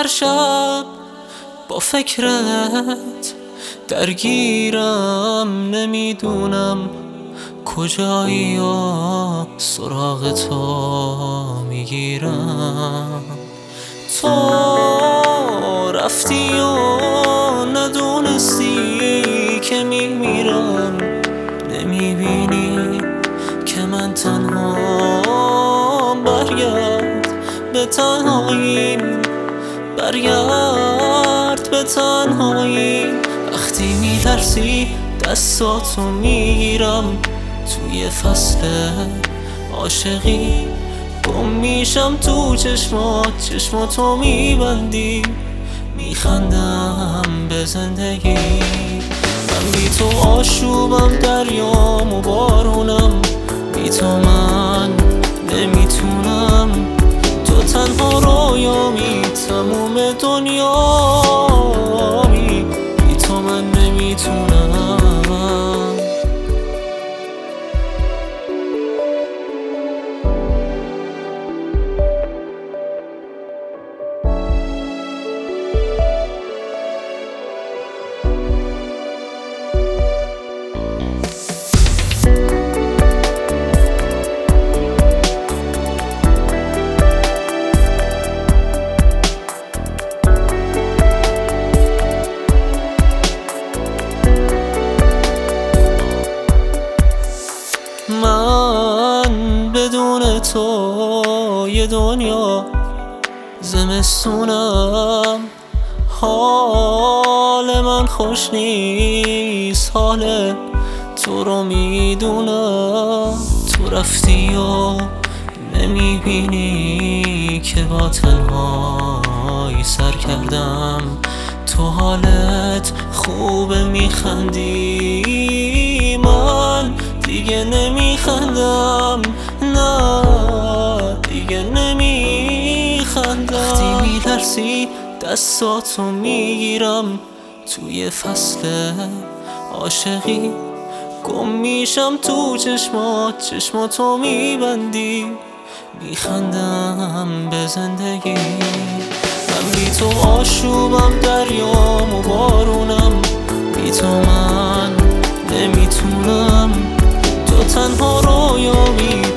هر شب با فکرت درگیرم، نمیدونم کجایی یا سراغ تو میگیرم. تو رفتی و ندونستی که میمیرم، نمیبینی که من تنهام. برگرد به تنهاییم، برگرد به تنهاییم. وقتی میترسی دستاتو میگیرم، توی فصل عاشقی گم میشم تو چشماتو میبندی، میخندم به زندگی. من بی تو آشوبم، دریام و بارونم، بی تو من نمیتونم. تو تنها رویامی، تموم دنیامی، بی تو من نمیتونم. من بدون تو یه دنیا زمستونم، حال من خوش نیست، حال تو رو میدونم. تو رفتی و نمیبینی که با تنهایی سر کردم. تو حالت خوبه میخندی، من دیگه نمیخندم، نه دیگه نمیخندم. وقتی میترسی دستاتو میگیرم، توی فصل عاشقی گم میشم تو چشماتو میبندی، میخندم به زندگی. من بی تو آشوبم، دریام و بارونم، بی تو من نمیتونم. تو تنها رویامی،